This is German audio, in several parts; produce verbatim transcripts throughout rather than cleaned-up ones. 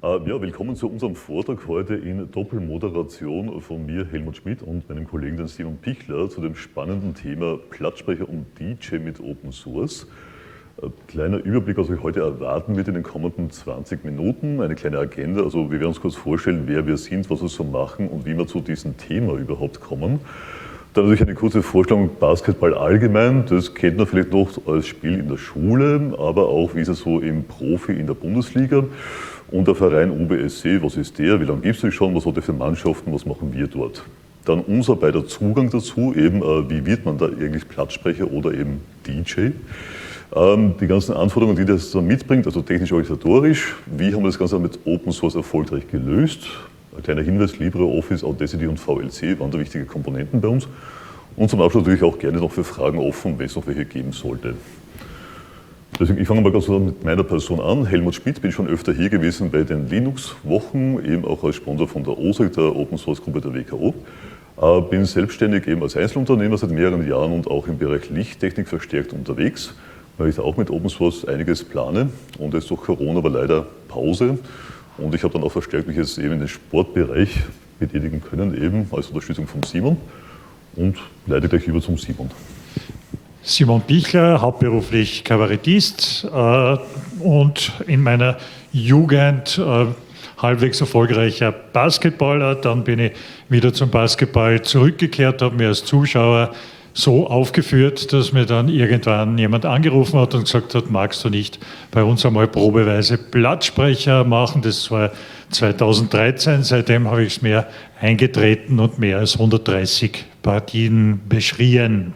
Äh, ja, willkommen zu unserem Vortrag heute in Doppelmoderation von mir, Helmut Schmidt, und meinem Kollegen, den Simon Pichler, zu dem spannenden Thema Plattsprecher und D J mit Open Source. Ein kleiner Überblick, was euch heute erwarten wird in den kommenden zwanzig Minuten, eine kleine Agenda. Also wir werden uns kurz vorstellen, wer wir sind, was wir so machen und wie wir zu diesem Thema überhaupt kommen. Dann natürlich eine kurze Vorstellung Basketball allgemein. Das kennt man vielleicht noch als Spiel in der Schule, aber auch wie ist es so im Profi in der Bundesliga. Und der Verein U B S C, was ist der, wie lange gibt es den schon, was hat der für Mannschaften, was machen wir dort. Dann unser beider Zugang dazu, eben wie wird man da eigentlich Plattsprecher oder eben D J. Ähm, die ganzen Anforderungen, die das dann mitbringt, also technisch-organisatorisch, wie haben wir das Ganze mit Open Source erfolgreich gelöst. Ein kleiner Hinweis, LibreOffice, Audacity und V L C waren da wichtige Komponenten bei uns. Und zum Abschluss natürlich auch gerne noch für Fragen offen, wenn es noch welche geben sollte. Deswegen, ich fange mal ganz mit meiner Person an. Helmut Schmidt, bin schon öfter hier gewesen bei den Linux-Wochen, eben auch als Sponsor von der O S E C, der Open Source Gruppe der W K O. Äh, bin selbstständig eben als Einzelunternehmer seit mehreren Jahren und auch im Bereich Lichttechnik verstärkt unterwegs, weil ich da auch mit Open Source einiges plane. Und jetzt durch Corona war leider Pause. Und ich habe dann auch verstärkt mich jetzt eben in den Sportbereich betätigen können, eben als Unterstützung von Simon. Und leite gleich über zum Simon. Simon Pichler, hauptberuflich Kabarettist äh, und in meiner Jugend äh, halbwegs erfolgreicher Basketballer. Dann bin ich wieder zum Basketball zurückgekehrt, habe mir als Zuschauer so aufgeführt, dass mir dann irgendwann jemand angerufen hat und gesagt hat, magst du nicht bei uns einmal probeweise Plattsprecher machen? Das war zweitausenddreizehn, seitdem habe ich es mehr eingetreten und mehr als hundertdreißig Partien beschrien.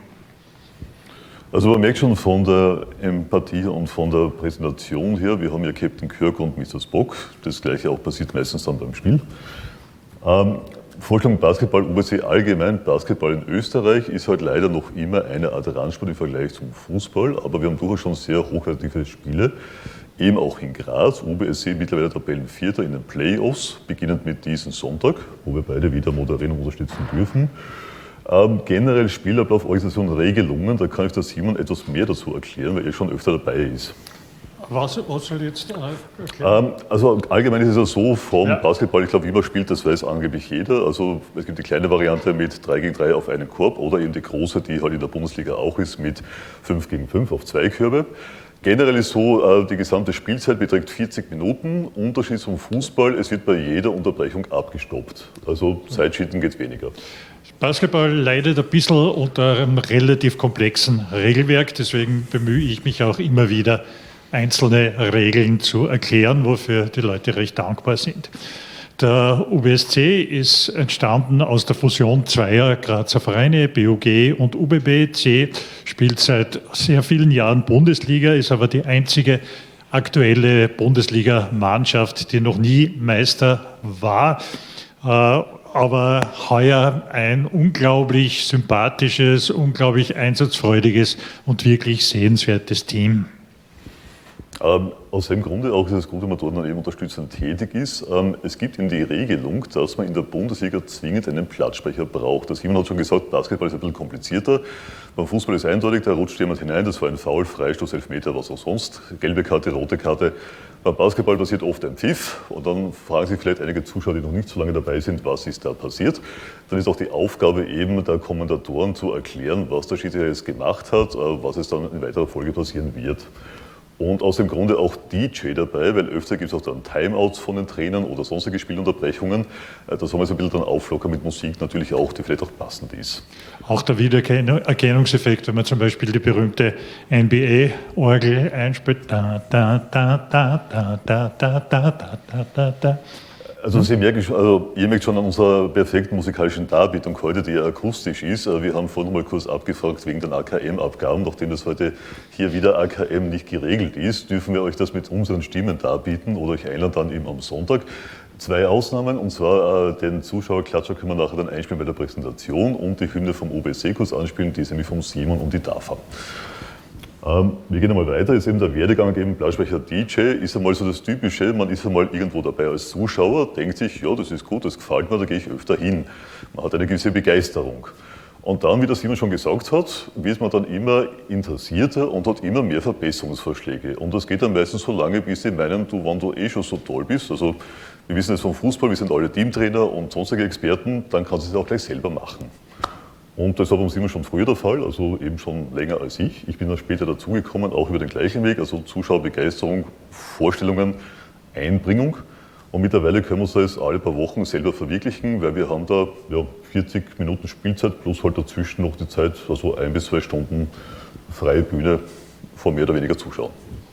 Also man merkt schon von der Empathie und von der Präsentation her, wir haben ja Captain Kirk und Mister Spock, das gleiche auch passiert meistens dann beim Spiel. Ähm, Vorstellung Basketball, U B C allgemein, Basketball in Österreich ist halt leider noch immer eine Art Randsport im Vergleich zum Fußball, aber wir haben durchaus schon sehr hochqualitative Spiele, eben auch in Graz, U B S C mittlerweile Tabellenvierter in den Playoffs, beginnend mit diesem Sonntag, wo wir beide wieder moderieren und unterstützen dürfen. Ähm, generell Spielablauf, Organisation, Regelungen, da kann ich der Simon etwas mehr dazu erklären, weil er schon öfter dabei ist. Was, was soll jetzt äh, erklären? Ähm, also allgemein ist es ja so, vom ja. Basketball, ich glaube, wie man spielt, das weiß angeblich jeder. Also es gibt die kleine Variante mit drei gegen drei auf einen Korb oder eben die große, die halt in der Bundesliga auch ist, mit fünf gegen fünf auf zwei Körbe. Generell ist so, die gesamte Spielzeit beträgt vierzig Minuten. Unterschied zum Fußball, es wird bei jeder Unterbrechung abgestoppt. Also Zeitschitten geht weniger. Basketball leidet ein bisschen unter einem relativ komplexen Regelwerk, deswegen bemühe ich mich auch immer wieder, einzelne Regeln zu erklären, wofür die Leute recht dankbar sind. Der U B S C ist entstanden aus der Fusion zweier Grazer Vereine, B U G und U B B C, spielt seit sehr vielen Jahren Bundesliga, ist aber die einzige aktuelle Bundesliga-Mannschaft, die noch nie Meister war, aber heuer ein unglaublich sympathisches, unglaublich einsatzfreudiges und wirklich sehenswertes Team. Ähm, aus dem Grunde auch ist es gut, wenn man dort dann eben unterstützend tätig ist. Ähm, es gibt eben die Regelung, dass man in der Bundesliga zwingend einen Plattsprecher braucht. Das Simon hat schon gesagt, Basketball ist ein bisschen komplizierter. Beim Fußball ist eindeutig, da rutscht jemand hinein, das war ein Foul, Freistoß, Elfmeter, was auch sonst. Gelbe Karte, rote Karte. Beim Basketball passiert oft ein Pfiff und dann fragen sich vielleicht einige Zuschauer, die noch nicht so lange dabei sind, was ist da passiert. Dann ist auch die Aufgabe eben der Kommentatoren zu erklären, was der Schiedsrichter jetzt gemacht hat, was es dann in weiterer Folge passieren wird. Und aus dem Grunde auch D J dabei, weil öfter gibt es auch dann Timeouts von den Trainern oder sonstige Spielunterbrechungen. Da soll man so ein bisschen dann auflockern mit Musik natürlich auch, die vielleicht auch passend ist. Auch der Wiedererkennungseffekt, wenn man zum Beispiel die berühmte N B A-Orgel einspielt. Da, da, da, da, da, da, da, da, da, da, da. Also, Sie merken, also ihr merkt schon an unserer perfekten musikalischen Darbietung heute, die ja akustisch ist. Wir haben vorhin mal kurz abgefragt wegen den A K M-Abgaben. Nachdem das heute hier wieder A K M nicht geregelt ist, dürfen wir euch das mit unseren Stimmen darbieten oder euch einladen dann eben am Sonntag. Zwei Ausnahmen, und zwar äh, den Zuschauerklatscher können wir nachher dann einspielen bei der Präsentation und die Hymne vom U B S C kurz anspielen, die ist nämlich vom Simon und die D A F A. Ähm, wir gehen einmal weiter, ist eben der Werdegang eben Plattsprecher D J, ist einmal so das Typische, man ist einmal irgendwo dabei als Zuschauer, denkt sich, ja, das ist gut, das gefällt mir, da gehe ich öfter hin. Man hat eine gewisse Begeisterung. Und dann, wie der Simon schon gesagt hat, wird man dann immer interessierter und hat immer mehr Verbesserungsvorschläge. Und das geht dann meistens so lange, bis sie meinen, du, wenn du eh schon so toll bist, also wir wissen es vom Fußball, wir sind alle Teamtrainer und sonstige Experten, dann kannst du es auch gleich selber machen. Und das war beim Simon schon früher der Fall, also eben schon länger als ich. Ich bin dann später dazugekommen, auch über den gleichen Weg, also Zuschauerbegeisterung, Vorstellungen, Einbringung. Und mittlerweile können wir uns das alle paar Wochen selber verwirklichen, weil wir haben da ja, vierzig Minuten Spielzeit plus halt dazwischen noch die Zeit, also ein bis zwei Stunden freie Bühne vor mehr oder weniger Zuschauern.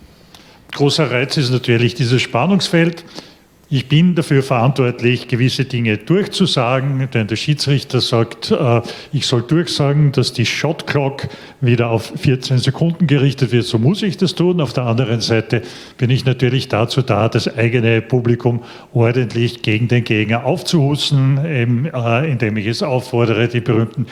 Großer Reiz ist natürlich dieses Spannungsfeld. Ich bin dafür verantwortlich, gewisse Dinge durchzusagen, denn der Schiedsrichter sagt, äh, ich soll durchsagen, dass die Shot Clock wieder auf vierzehn Sekunden gerichtet wird, so muss ich das tun. Auf der anderen Seite bin ich natürlich dazu da, das eigene Publikum ordentlich gegen den Gegner aufzuhusten, eben, äh, indem ich es auffordere, die berühmten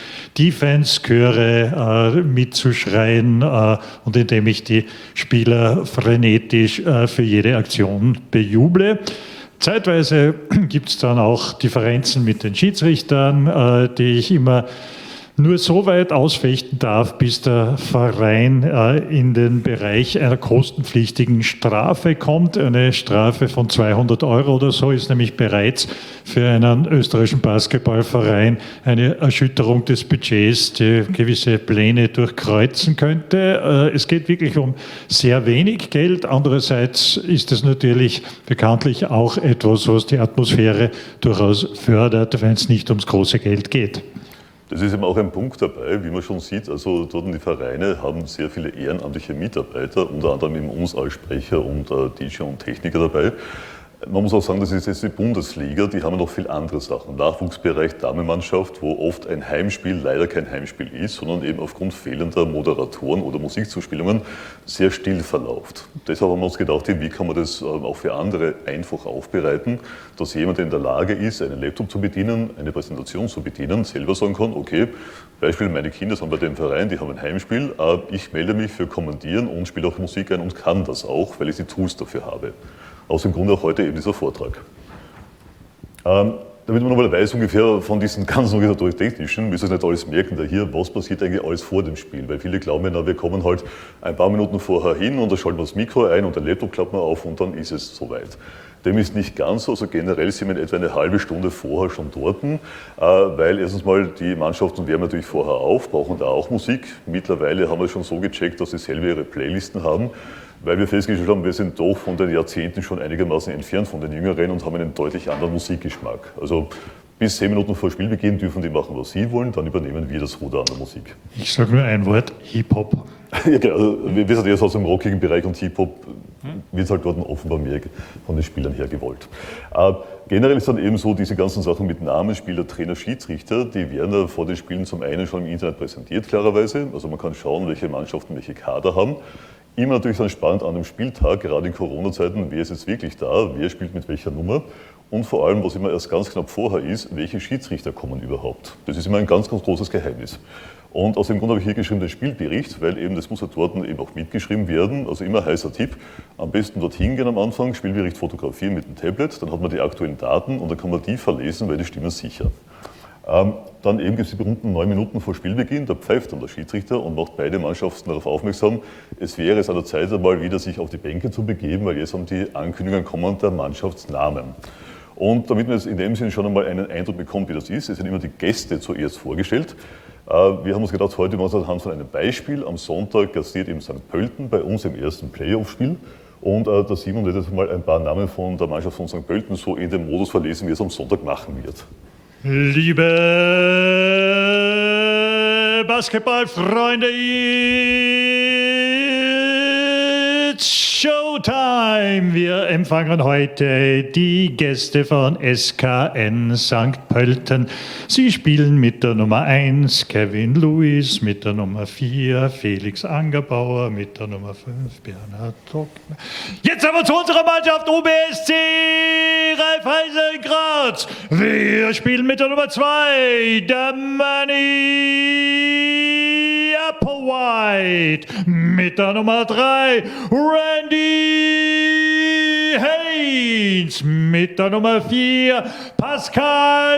Defense-Chöre äh, mitzuschreien äh, und indem ich die Spieler frenetisch äh, für jede Aktion bejuble. Zeitweise gibt es dann auch Differenzen mit den Schiedsrichtern, äh, die ich immer nur so weit ausfechten darf, bis der Verein äh, in den Bereich einer kostenpflichtigen Strafe kommt. Eine Strafe von zweihundert Euro oder so ist nämlich bereits für einen österreichischen Basketballverein eine Erschütterung des Budgets, die gewisse Pläne durchkreuzen könnte. Äh, es geht wirklich um sehr wenig Geld. Andererseits ist es natürlich bekanntlich auch etwas, was die Atmosphäre durchaus fördert, wenn es nicht ums große Geld geht. Das ist eben auch ein Punkt dabei, wie man schon sieht, also dort die Vereine haben sehr viele ehrenamtliche Mitarbeiter, unter anderem eben uns als Sprecher und äh, D J und Techniker dabei. Man muss auch sagen, das ist jetzt die Bundesliga, die haben noch viel andere Sachen. Nachwuchsbereich, Damenmannschaft, wo oft ein Heimspiel leider kein Heimspiel ist, sondern eben aufgrund fehlender Moderatoren oder Musikzuspielungen sehr still verläuft. Deshalb haben wir uns gedacht, wie kann man das auch für andere einfach aufbereiten, dass jemand, der in der Lage ist, einen Laptop zu bedienen, eine Präsentation zu bedienen, selber sagen kann, okay, Beispiel, meine Kinder sind bei dem Verein, die haben ein Heimspiel, ich melde mich für Kommentieren und spiele auch Musik ein und kann das auch, weil ich die Tools dafür habe. Aus dem Grunde auch heute eben dieser Vortrag. Ähm, damit man nochmal weiß, ungefähr von diesen ganzen organisatorisch-technischen, müssen Sie nicht alles merken, da hier, was passiert eigentlich alles vor dem Spiel, weil viele glauben, na, wir kommen halt ein paar Minuten vorher hin und da schalten wir das Mikro ein und den Laptop klappen wir auf und dann ist es soweit. Dem ist nicht ganz so, also generell sind wir in etwa eine halbe Stunde vorher schon dort, äh, weil erstens mal die Mannschaften wärmen natürlich vorher auf, brauchen da auch Musik. Mittlerweile haben wir schon so gecheckt, dass sie selber ihre Playlisten haben, weil wir festgestellt haben, wir sind doch von den Jahrzehnten schon einigermaßen entfernt von den Jüngeren und haben einen deutlich anderen Musikgeschmack. Also bis zehn Minuten vor Spielbeginn dürfen die machen, was sie wollen, dann übernehmen wir das Ruder an der Musik. Ich sage nur ein Wort, Hip-Hop. Ja, genau. Also, wir sind erst aus dem rockigen Bereich und Hip-Hop wird halt dort offenbar mehr von den Spielern her gewollt. Äh, generell ist dann eben so, diese ganzen Sachen mit Namen, Spieler, Trainer, Schiedsrichter, die werden ja vor den Spielen zum einen schon im Internet präsentiert, klarerweise. Also man kann schauen, welche Mannschaften welche Kader haben. Immer natürlich dann spannend an dem Spieltag, gerade in Corona-Zeiten, wer ist jetzt wirklich da, wer spielt mit welcher Nummer und vor allem, was immer erst ganz knapp vorher ist, welche Schiedsrichter kommen überhaupt. Das ist immer ein ganz, ganz großes Geheimnis. Und aus dem Grund habe ich hier geschrieben den Spielbericht, weil eben das muss ja dort eben auch mitgeschrieben werden. Also immer heißer Tipp, am besten dorthin gehen am Anfang, Spielbericht fotografieren mit dem Tablet, dann hat man die aktuellen Daten und dann kann man die verlesen, weil die stimmen sicher. Ähm, dann eben gibt es die berühmten neun Minuten vor Spielbeginn, da pfeift dann der Schiedsrichter und macht beide Mannschaften darauf aufmerksam, es wäre es an der Zeit einmal wieder sich auf die Bänke zu begeben, weil jetzt haben die Ankündigungen kommen der Mannschaftsnamen. Und damit man jetzt in dem Sinne schon einmal einen Eindruck bekommt, wie das ist, es sind immer die Gäste zuerst vorgestellt. Wir haben uns gedacht, heute machen wir es anhand von einem Beispiel. Am Sonntag gastiert eben Sankt Pölten bei uns im ersten Playoff-Spiel. Und äh, der Simon wird jetzt mal ein paar Namen von der Mannschaft von Sankt Pölten so in dem Modus verlesen, wie es am Sonntag machen wird. Liebe Basketballfreunde, it's Showtime! Wir empfangen heute die Gäste von S K N Sankt Pölten. Sie spielen mit der Nummer eins Kevin Lewis, mit der Nummer vier Felix Angerbauer, mit der Nummer fünf Bernhard Trockner. Jetzt aber zu unserer Mannschaft U B S C Raiffeisen Graz. Wir spielen mit der Nummer zwei der Money Applewhite, mit der Nummer drei Randy eins mit der Nummer vier Pascal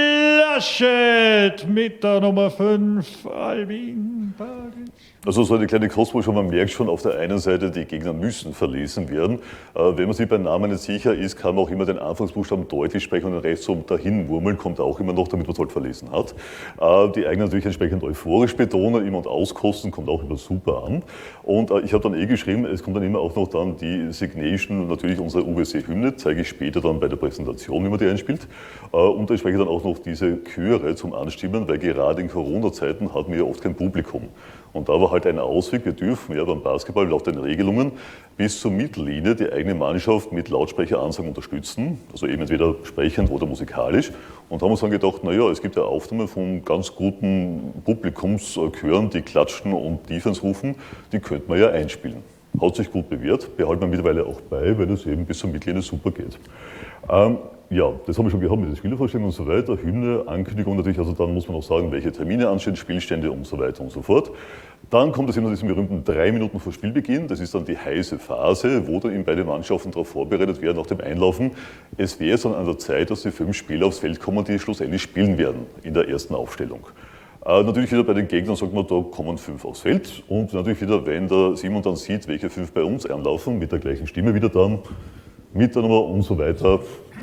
Laschet, mit der Nummer fünf Albin Badic. Also so eine kleine Kosmos, man merkt schon, auf der einen Seite, die Gegner müssen verlesen werden. Äh, wenn man sich beim Namen nicht sicher ist, kann man auch immer den Anfangsbuchstaben deutlich sprechen und den Rest so dahin murmeln, kommt auch immer noch, damit man es halt verlesen hat. Äh, die eigenen natürlich entsprechend euphorisch betonen, immer und auskosten, kommt auch immer super an. Und äh, ich habe dann eh geschrieben, es kommt dann immer auch noch dann die Signation, natürlich unsere U B C-Hymne, zeige ich später dann bei der Präsentation, wie man die einspielt. Äh, und entsprechend dann auch noch diese Chöre zum Anstimmen, weil gerade in Corona-Zeiten hatten wir ja oft kein Publikum. Und da war halt ein Ausweg, wir dürfen ja beim Basketball laut den Regelungen bis zur Mittellinie die eigene Mannschaft mit Lautsprecheransagen unterstützen, also eben entweder sprechend oder musikalisch. Und da haben wir uns dann gedacht, naja, es gibt ja Aufnahmen von ganz guten Publikumschören, die klatschen und Defense rufen, die könnte man ja einspielen. Hat sich gut bewährt, behalten wir mittlerweile auch bei, weil es eben bis zur Mittellinie super geht. Ähm, Ja, das haben wir schon gehabt mit den Spielervorstellungen und so weiter, Hymne, Ankündigung natürlich, also dann muss man auch sagen, welche Termine anstehen, Spielstände und so weiter und so fort. Dann kommt es immer zu diesem berühmten drei Minuten vor Spielbeginn, das ist dann die heiße Phase, wo dann eben beide Mannschaften darauf vorbereitet werden, nach dem Einlaufen. Es wäre dann an der Zeit, dass die fünf Spieler aufs Feld kommen, die schlussendlich spielen werden in der ersten Aufstellung. Äh, natürlich wieder bei den Gegnern sagt man, da kommen fünf aufs Feld und natürlich wieder, wenn der Simon dann sieht, welche fünf bei uns einlaufen, mit der gleichen Stimme wieder dann, mit der Nummer und so weiter.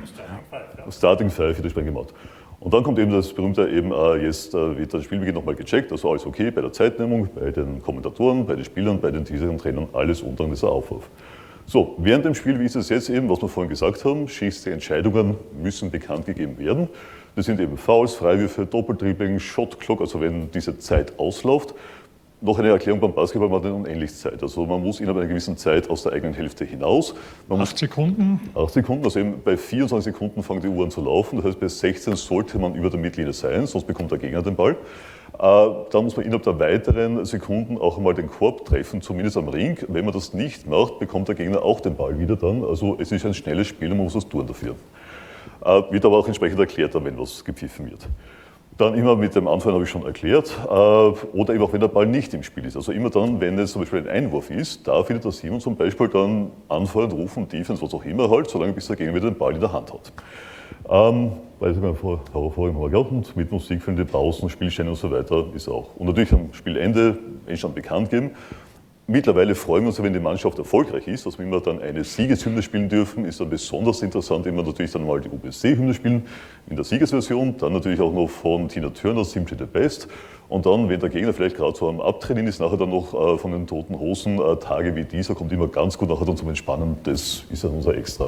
Starting Five wird entsprechend gemacht. Und dann kommt eben das berühmte, eben äh, jetzt äh, wird das Spielbeginn nochmal gecheckt, also alles okay bei der Zeitnehmung, bei den Kommentatoren, bei den Spielern, bei den Teasern, Trainern, alles und dann dieser Aufruf. So, während dem Spiel, wie ist es jetzt eben, was wir vorhin gesagt haben, Schiedsrichterentscheidungen müssen bekannt gegeben werden. Das sind eben Fouls, Freiwürfe, Doppeltribbling, Shotclock, also wenn diese Zeit ausläuft. Noch eine Erklärung beim Basketball, man hat eine Unendlichkeit. Also man muss innerhalb einer gewissen Zeit aus der eigenen Hälfte hinaus. Man Acht Sekunden? Acht Sekunden, also eben bei vierundzwanzig Sekunden fangen die Uhren zu laufen. Das heißt, bei sechzehn sollte man über der Mittellinie sein, sonst bekommt der Gegner den Ball. Dann muss man innerhalb der weiteren Sekunden auch einmal den Korb treffen, zumindest am Ring. Wenn man das nicht macht, bekommt der Gegner auch den Ball wieder dann. Also es ist ein schnelles Spiel und man muss was tun dafür. Wird aber auch entsprechend erklärt, wenn was gepfiffen wird. Dann immer mit dem Anfallen habe ich schon erklärt, äh, oder eben auch wenn der Ball nicht im Spiel ist. Also immer dann, wenn es zum Beispiel ein Einwurf ist, da findet der Simon zum Beispiel dann anfallen, rufen, Defense, was auch immer halt, solange bis der Gegner wieder den Ball in der Hand hat. Ähm, weil ich vor, vorhin mal gehabt und mit Musik für die Pausen, Spielstände und so weiter ist auch. Und natürlich am Spielende Endstand bekannt geben. Mittlerweile freuen wir uns, wenn die Mannschaft erfolgreich ist, dass wir immer dann eine Siegeshymne spielen dürfen. Ist dann besonders interessant, wenn wir natürlich dann mal die U B C-Hymne spielen in der Siegesversion. Dann natürlich auch noch von Tina Turner, Simply the Best. Und dann, wenn der Gegner vielleicht gerade so am Abtrainieren ist, nachher dann noch äh, von den Toten Hosen, äh, Tage wie dieser, kommt immer ganz gut nachher dann zum Entspannen. Das ist ja unser Extra.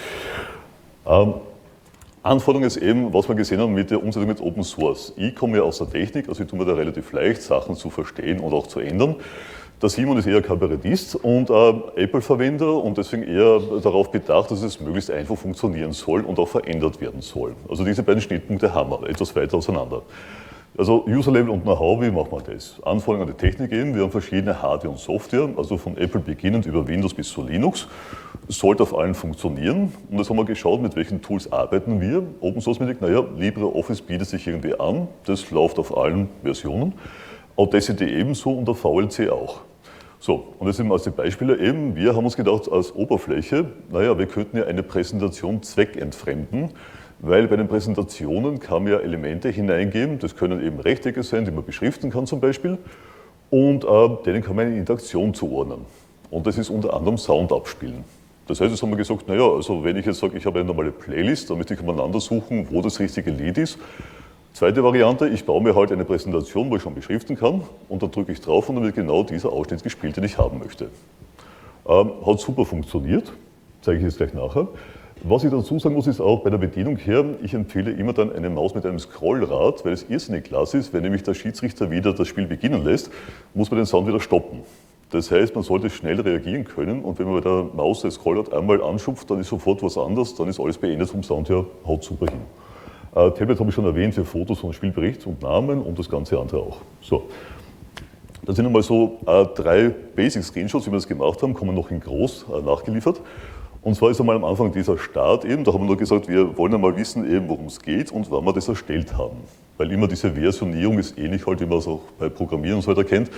Ähm, Anforderung ist eben, was wir gesehen haben mit der Umsetzung mit Open Source. Ich komme ja aus der Technik, also ich tue mir da relativ leicht, Sachen zu verstehen und auch zu ändern. Der Simon ist eher Kabarettist und äh, Apple-Verwender und deswegen eher darauf bedacht, dass es möglichst einfach funktionieren soll und auch verändert werden soll. Also diese beiden Schnittpunkte haben wir, etwas weiter auseinander. Also User-Level und Know-how, wie macht man das? Anforderungen an die Technik eben, wir haben verschiedene Hardware und Software, also von Apple beginnend über Windows bis zu Linux. Es sollte auf allen funktionieren und jetzt haben wir geschaut, mit welchen Tools arbeiten wir. Open Source mäßig, naja, LibreOffice bietet sich irgendwie an, das läuft auf allen Versionen. Audacity ebenso und der V L C auch. So, und jetzt eben als die Beispiele eben, wir haben uns gedacht, als Oberfläche, naja, wir könnten ja eine Präsentation zweckentfremden, weil bei den Präsentationen kann man ja Elemente hineingeben, das können eben Rechtecke sein, die man beschriften kann zum Beispiel, und äh, denen kann man eine Interaktion zuordnen. Und das ist unter anderem Sound abspielen. Das heißt, jetzt haben wir gesagt, naja, also wenn ich jetzt sage, ich habe eine normale Playlist, damit ich umeinander suchen, wo das richtige Lied ist. Zweite Variante, ich baue mir halt eine Präsentation, wo ich schon beschriften kann und dann drücke ich drauf und dann wird genau dieser Ausschnitt gespielt, den ich haben möchte. Ähm, hat super funktioniert, zeige ich jetzt gleich nachher. Was ich dazu sagen muss, ist auch bei der Bedienung her, ich empfehle immer dann eine Maus mit einem Scrollrad, weil es irrsinnig klasse ist, wenn nämlich der Schiedsrichter wieder das Spiel beginnen lässt, muss man den Sound wieder stoppen. Das heißt, man sollte schnell reagieren können und wenn man bei der Maus das Scrollrad einmal anschupft, dann ist sofort was anderes, dann ist alles beendet vom Sound her, haut super hin. Äh, Tablet habe ich schon erwähnt für Fotos von Spielbericht und Namen und das ganze andere auch. So. Das sind einmal so äh, drei Basic-Screenshots, wie wir das gemacht haben, kommen noch in groß äh, nachgeliefert. Und zwar ist einmal am Anfang dieser Start eben, da haben wir nur gesagt, wir wollen einmal wissen, eben, worum es geht und wann wir das erstellt haben. Weil immer diese Versionierung ist ähnlich halt, wie man es auch bei Programmieren und so weiter kennt.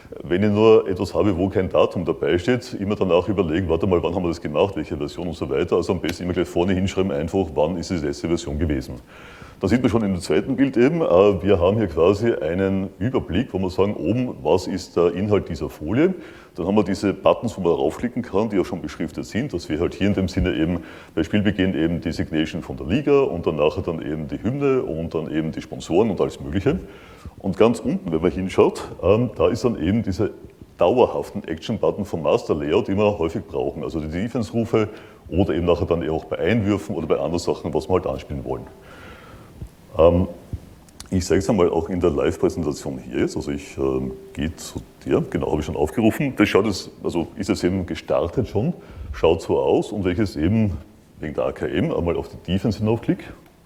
wenn ich nur etwas habe, wo kein Datum dabei steht, immer danach überlegen, warte mal, wann haben wir das gemacht, welche Version und so weiter. Also am besten immer gleich vorne hinschreiben, einfach, wann ist die letzte Version gewesen. Da sieht man schon in dem zweiten Bild eben, wir haben hier quasi einen Überblick, wo wir sagen, oben, was ist der Inhalt dieser Folie. Dann haben wir diese Buttons, wo man draufklicken kann, die auch schon beschriftet sind, dass wir halt hier in dem Sinne eben bei Spielbeginn eben Designation von der Liga und dann nachher dann eben die Hymne und dann eben die Sponsoren und alles Mögliche. Und ganz unten, wenn man hinschaut, ähm, da ist dann eben diese dauerhaften Action-Button vom Master-Layout, die wir häufig brauchen. Also die Defense-Rufe oder eben nachher dann auch bei Einwürfen oder bei anderen Sachen, was wir halt anspielen wollen. Ähm, ich zeige es einmal auch in der Live-Präsentation hier jetzt. Also ich ähm, gehe zu dir, genau, habe ich schon aufgerufen. Das schaut jetzt, also ist jetzt eben gestartet schon, schaut so aus und wenn ich jetzt eben wegen der A K M einmal auf die Defense hinaufklicke.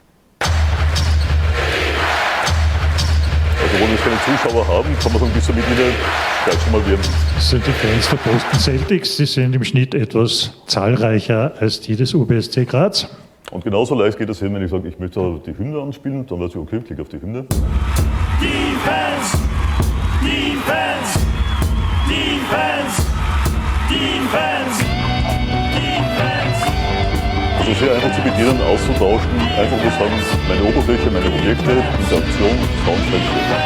Also wenn wir jetzt keine Zuschauer haben, kann man so ein bisschen mit ihnen gleich schon mal werden. Das sind die Fans der Boston Celtics, die sind im Schnitt etwas zahlreicher als die des U B S C Graz. Und genauso leicht geht es hin, wenn ich sage, ich möchte die Hymne anspielen, dann weiß ich, okay, klicke auf die Hymne. Defense! Defense! Defense! Defense! Defense! Also sehr einfach zu bedienen, auszutauschen, einfach nur sagen, meine Oberfläche, meine Objekte, Interaktion, Soundtrack.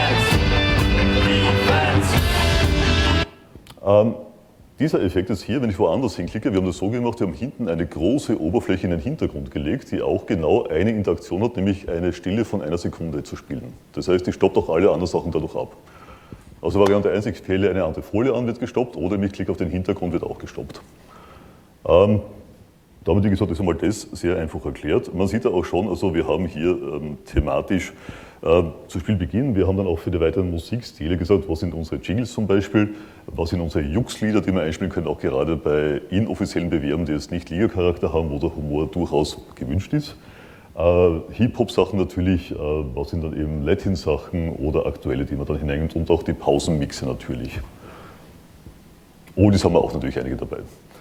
Ähm, Dieser Effekt ist hier, wenn ich woanders hinklicke, wir haben das so gemacht, wir haben hinten eine große Oberfläche in den Hintergrund gelegt, die auch genau eine Interaktion hat, nämlich eine Stille von einer Sekunde zu spielen. Das heißt, die stoppt auch alle anderen Sachen dadurch ab. Also Variante eins, ich wähle eine andere Folie an, wird gestoppt, oder ich klicke auf den Hintergrund, wird auch gestoppt. Ähm, damit, wie gesagt, ist einmal das sehr einfach erklärt. Man sieht ja auch schon, also wir haben hier ähm, thematisch äh, zu Spielbeginn, wir haben dann auch für die weiteren Musikstile gesagt, was sind unsere Jingles zum Beispiel, was sind unsere Jux-Lieder, die wir einspielen können, auch gerade bei inoffiziellen Bewerben, die jetzt nicht Liga-Charakter haben, wo der Humor durchaus gewünscht ist. Äh, Hip-Hop-Sachen natürlich, äh, was sind dann eben Latin-Sachen oder aktuelle, die man dann hineinnimmt und auch die Pausenmixe natürlich. Oldies haben wir auch natürlich einige dabei.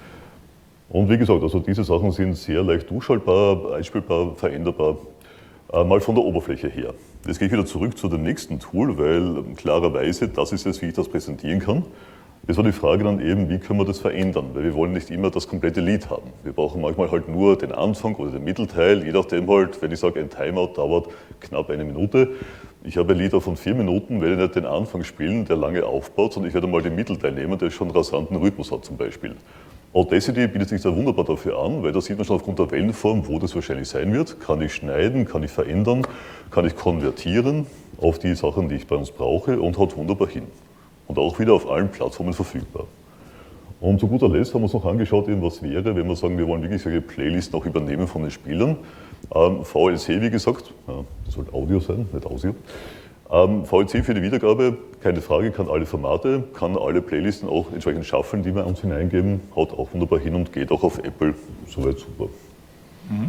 Und wie gesagt, also diese Sachen sind sehr leicht durchschaltbar, einspielbar, veränderbar, äh, mal von der Oberfläche her. Jetzt gehe ich wieder zurück zu dem nächsten Tool, weil äh, klarerweise, das ist jetzt, wie ich das präsentieren kann. Jetzt war die Frage dann eben, wie können wir das verändern, weil wir wollen nicht immer das komplette Lied haben. Wir brauchen manchmal halt nur den Anfang oder den Mittelteil, je nachdem halt, wenn ich sage, ein Timeout dauert knapp eine Minute. Ich habe ein Lied von vier Minuten, werde nicht den Anfang spielen, der lange aufbaut, sondern ich werde mal den Mittelteil nehmen, der schon rasanten Rhythmus hat zum Beispiel. Audacity bietet sich da wunderbar dafür an, weil da sieht man schon aufgrund der Wellenform, wo das wahrscheinlich sein wird. Kann ich schneiden, kann ich verändern, kann ich konvertieren auf die Sachen, die ich bei uns brauche und haut wunderbar hin. Und auch wieder auf allen Plattformen verfügbar. Und zu guter Letzt haben wir uns noch angeschaut, eben, was wäre, wenn wir sagen, wir wollen wirklich solche Playlisten auch übernehmen von den Spielern. Ähm, V L C, wie gesagt, ja, das sollte Audio sein, nicht Audio. Ähm, V L C für die Wiedergabe, keine Frage, kann alle Formate, kann alle Playlisten auch entsprechend schaffeln, die wir uns hineingeben, haut auch wunderbar hin und geht auch auf Apple, soweit super. Mhm.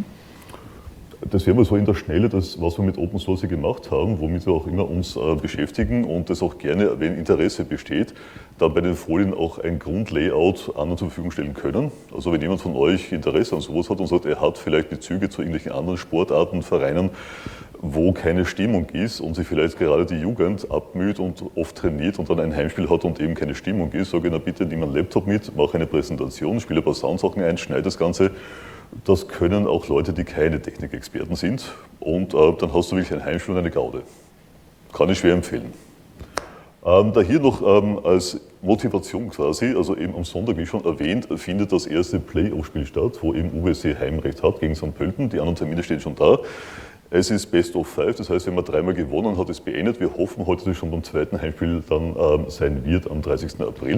Das wäre mal so in der Schnelle, das, was wir mit Open Source gemacht haben, womit wir auch immer uns äh, beschäftigen und das auch gerne, wenn Interesse besteht, dann bei den Folien auch ein Grundlayout anderen zur Verfügung stellen können. Also wenn jemand von euch Interesse an sowas hat und sagt, er hat vielleicht Bezüge zu irgendwelchen anderen Sportarten, Vereinen, wo keine Stimmung ist und sich vielleicht gerade die Jugend abmüht und oft trainiert und dann ein Heimspiel hat und eben keine Stimmung ist, sage ich, na bitte, nimm einen Laptop mit, mach eine Präsentation, spiele ein paar Soundsachen ein, schneide das Ganze. Das können auch Leute, die keine Technikexperten sind und äh, dann hast du wirklich ein Heimspiel und eine Gaude. Kann ich schwer empfehlen. Ähm, da hier noch ähm, als Motivation quasi, also eben am Sonntag, wie schon erwähnt, findet das erste Playoff-Spiel statt, wo eben U B S C Heimrecht hat gegen Sankt Pölten. Die anderen Termine stehen schon da. Es ist Best of Five, das heißt, wenn man dreimal gewonnen hat, ist beendet. Wir hoffen heute, dass es schon beim zweiten Heimspiel dann ähm, sein wird am dreißigsten April.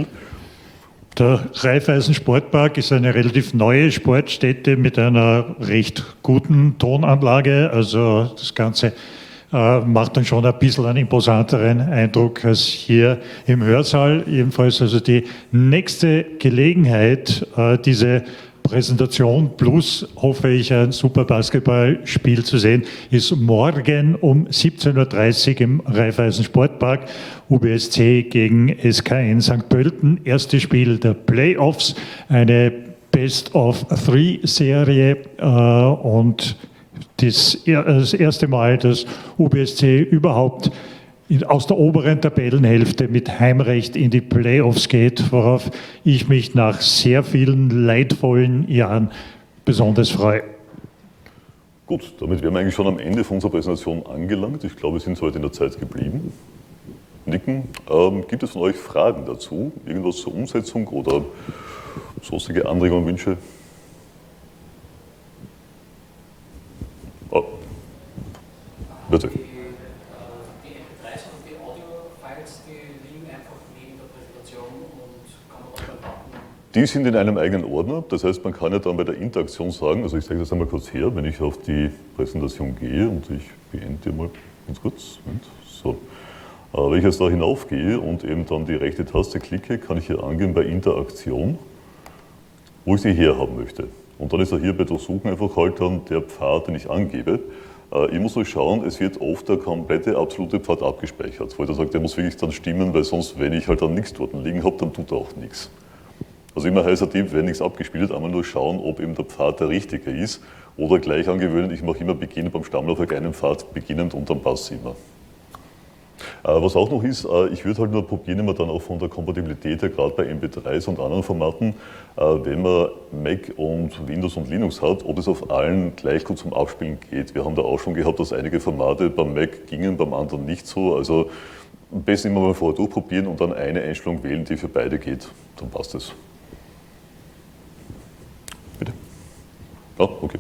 Der Raiffeisen Sportpark ist eine relativ neue Sportstätte mit einer recht guten Tonanlage. Also das Ganze äh, macht dann schon ein bisschen einen imposanteren Eindruck als hier im Hörsaal. Jedenfalls also die nächste Gelegenheit, äh, diese Präsentation plus, hoffe ich, ein super Basketballspiel zu sehen, ist morgen um siebzehn Uhr dreißig im Raiffeisen Sportpark. U B S C gegen S K N Sankt Pölten. Erstes Spiel der Playoffs, eine Best-of-Three-Serie äh, und das, das erste Mal, dass U B S C überhaupt in, aus der oberen Tabellenhälfte mit Heimrecht in die Playoffs geht, worauf ich mich nach sehr vielen leidvollen Jahren besonders freue. Gut, damit wären wir eigentlich schon am Ende von unserer Präsentation angelangt. Ich glaube, wir sind heute in der Zeit geblieben. Nicken. Ähm, gibt es von euch Fragen dazu? Irgendwas zur Umsetzung oder sonstige Anregungen, Wünsche? Oh. Bitte. Die, äh, die M P dreis und die Audio-Files, die liegen einfach neben der Präsentation und kann man dann beim Button. Die sind in einem eigenen Ordner, das heißt, man kann ja dann bei der Interaktion sagen, also ich zeige das einmal kurz her, wenn ich auf die Präsentation gehe und ich beende die mal ganz kurz. So. Wenn ich jetzt da hinaufgehe und eben dann die rechte Taste klicke, kann ich hier angeben bei Interaktion, wo ich sie herhaben möchte. Und dann ist er hier bei Durchsuchen einfach halt dann der Pfad, den ich angebe. Ich muss euch schauen, es wird oft der komplette absolute Pfad abgespeichert, weil er sagt, der muss wirklich dann stimmen, weil sonst, wenn ich halt dann nichts dort liegen habe, dann tut er auch nichts. Also immer heißer Tipp, wenn nichts abgespielt, einmal nur schauen, ob eben der Pfad der richtige ist oder gleich angewöhnen, ich mache immer beginnend beim Stammlaufwerk einen Pfad beginnend und dann passt es immer. Was auch noch ist, ich würde halt nur probieren, immer dann auch von der Kompatibilität her, gerade bei M P dreis und anderen Formaten, wenn man Mac und Windows und Linux hat, ob es auf allen gleich gut zum Abspielen geht. Wir haben da auch schon gehabt, dass einige Formate beim Mac gingen, beim anderen nicht so. Also am besten immer mal vorher durchprobieren und dann eine Einstellung wählen, die für beide geht. Dann passt es. Bitte? Ja, okay.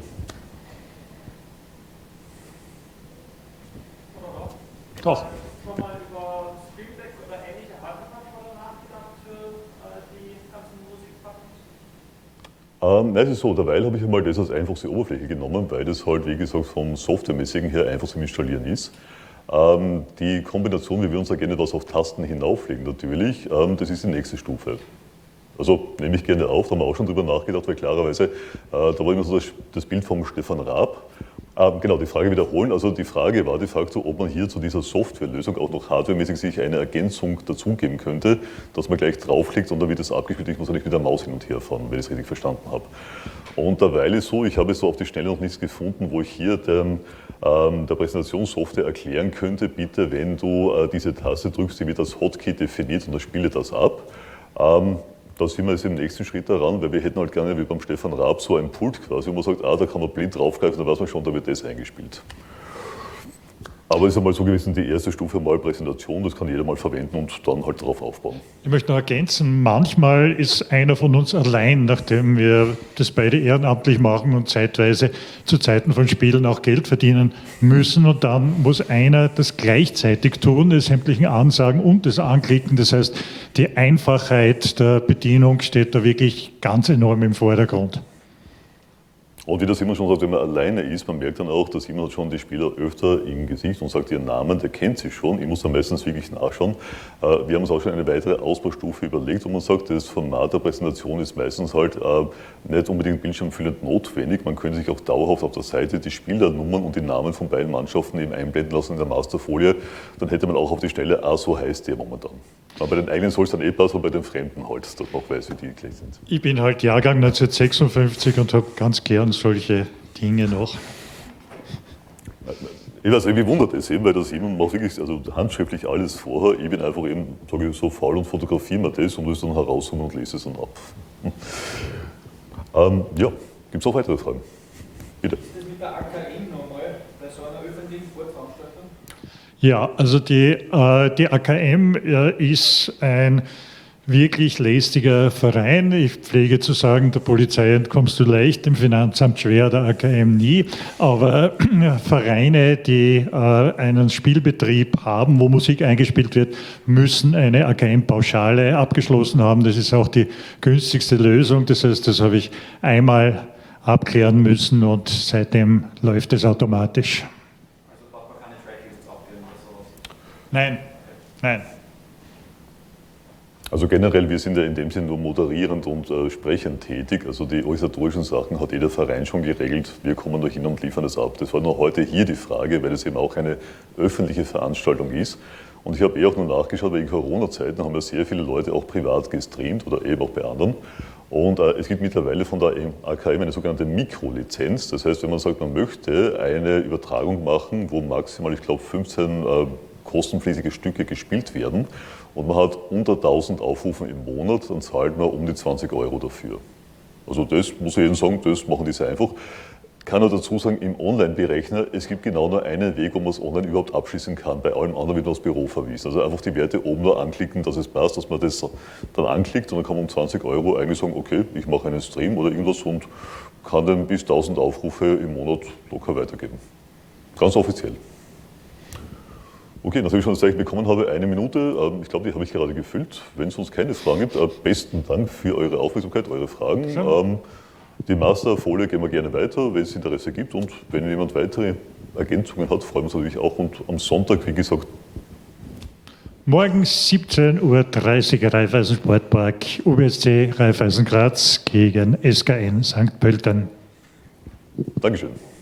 Doch. Schon mal über Streamdeck oder ähnliche Hardware-Controller nachgedacht für äh, die ganzen Musikpackungen? Ähm, nein, es ist so, derweil habe ich einmal das als einfachste Oberfläche genommen, weil das halt, wie gesagt, vom Softwaremäßigen her einfach zum Installieren ist. Ähm, die Kombination, wie wir uns da gerne was auf Tasten hinauflegen natürlich, ähm, das ist die nächste Stufe. Also nehme ich gerne auf, da haben wir auch schon drüber nachgedacht, weil klarerweise, äh, da war immer so das, das Bild vom Stefan Raab. Ähm, genau, die Frage wiederholen. Also die Frage war de facto, ob man hier zu dieser Softwarelösung auch noch hardwaremäßig sich eine Ergänzung dazugeben könnte, dass man gleich draufklickt und dann wird es abgespielt. Ich muss ja nicht mit der Maus hin und her fahren, wenn ich es richtig verstanden habe. Und derweil ist so, ich habe so auf die Schnelle noch nichts gefunden, wo ich hier dem, ähm, der Präsentationssoftware erklären könnte, bitte, wenn du äh, diese Taste drückst, die wird als Hotkey definiert und dann spiele das ab. Ähm, Da sind wir jetzt im nächsten Schritt daran, weil wir hätten halt gerne wie beim Stefan Raab so ein Pult quasi, wo man sagt, ah, da kann man blind draufgreifen, dann weiß man schon, da wird das eingespielt. Aber es ist einmal so gewesen, die erste Stufe mal Präsentation, das kann jeder mal verwenden und dann halt darauf aufbauen. Ich möchte noch ergänzen, manchmal ist einer von uns allein, nachdem wir das beide ehrenamtlich machen und zeitweise zu Zeiten von Spielen auch Geld verdienen müssen. Und dann muss einer das gleichzeitig tun, des sämtlichen Ansagen und das Anklicken. Das heißt, die Einfachheit der Bedienung steht da wirklich ganz enorm im Vordergrund. Und wie das immer schon sagt, wenn man alleine ist, man merkt dann auch, dass jemand schon die Spieler öfter im Gesicht und sagt ihren Namen, der kennt sie schon. Ich muss dann meistens wirklich nachschauen. Wir haben uns auch schon eine weitere Ausbaustufe überlegt, wo man sagt, das Format der Präsentation ist meistens halt nicht unbedingt bildschirmfüllend notwendig. Man könnte sich auch dauerhaft auf der Seite die Spielernummern und die Namen von beiden Mannschaften eben einblenden lassen in der Masterfolie. Dann hätte man auch auf die Stelle, ah, so heißt der momentan. Aber bei den eigenen soll es dann eh passen, und bei den Fremden halt, dass man auch weiß, wie die gleich sind. Ich bin halt Jahrgang neunzehnhundertsechsundfünfzig und habe ganz gern solche Dinge noch. Ich weiß, irgendwie wundert es eben, weil das eben macht wirklich also handschriftlich alles vorher. Ich bin einfach eben, sage ich so, faul und fotografiere mir das und muss dann herauszoomen und lese es dann ab. ähm, ja, gibt es auch weitere Fragen? Bitte. Ist das mit der A K M nochmal bei so einer öffentlichen Sportveranstaltung? Ja, also die, äh, die A K M äh, ist ein wirklich lästiger Verein. Ich pflege zu sagen, der Polizei entkommst du leicht, dem Finanzamt schwer, der A K M nie. Aber äh, Vereine, die äh, einen Spielbetrieb haben, wo Musik eingespielt wird, müssen eine A K M-Pauschale abgeschlossen haben. Das ist auch die günstigste Lösung. Das heißt, das habe ich einmal abklären müssen und seitdem läuft es automatisch. Nein, nein. Also generell, wir sind ja in dem Sinne nur moderierend und äh, sprechend tätig. Also die organisatorischen Sachen hat jeder Verein schon geregelt. Wir kommen da hin und liefern das ab. Das war nur heute hier die Frage, weil es eben auch eine öffentliche Veranstaltung ist. Und ich habe eh auch nur nachgeschaut, weil in Corona-Zeiten haben ja sehr viele Leute auch privat gestreamt oder eben auch bei anderen. Und äh, es gibt mittlerweile von der A K M eine sogenannte Mikrolizenz. Das heißt, wenn man sagt, man möchte eine Übertragung machen, wo maximal, ich glaube, fünfzehn äh, kostenpflichtige Stücke gespielt werden und man hat unter tausend Aufrufen im Monat, dann zahlt man um die zwanzig Euro dafür. Also das muss ich Ihnen sagen, das machen die sehr einfach. Kann nur dazu sagen, im Online-Berechner, es gibt genau nur einen Weg, wo man es online überhaupt abschließen kann. Bei allem anderen wird man aufs Büro verwiesen. Also einfach die Werte oben nur anklicken, dass es passt, dass man das dann anklickt und dann kann man um zwanzig Euro eigentlich sagen, okay, ich mache einen Stream oder irgendwas und kann dann bis tausend Aufrufe im Monat locker weitergeben. Ganz offiziell. Okay, nachdem ich schon das Zeichen bekommen habe, eine Minute. Ich glaube, die habe ich gerade gefüllt. Wenn es uns keine Fragen gibt, besten Dank für eure Aufmerksamkeit, eure Fragen. Schön. Die Masterfolie gehen wir gerne weiter, wenn es Interesse gibt. Und wenn jemand weitere Ergänzungen hat, freuen wir uns natürlich auch. Und am Sonntag, wie gesagt, Morgen siebzehn Uhr dreißig Raiffeisen Sportpark, U B S C Raiffeisen Graz gegen S K N Sankt Pölten. Dankeschön.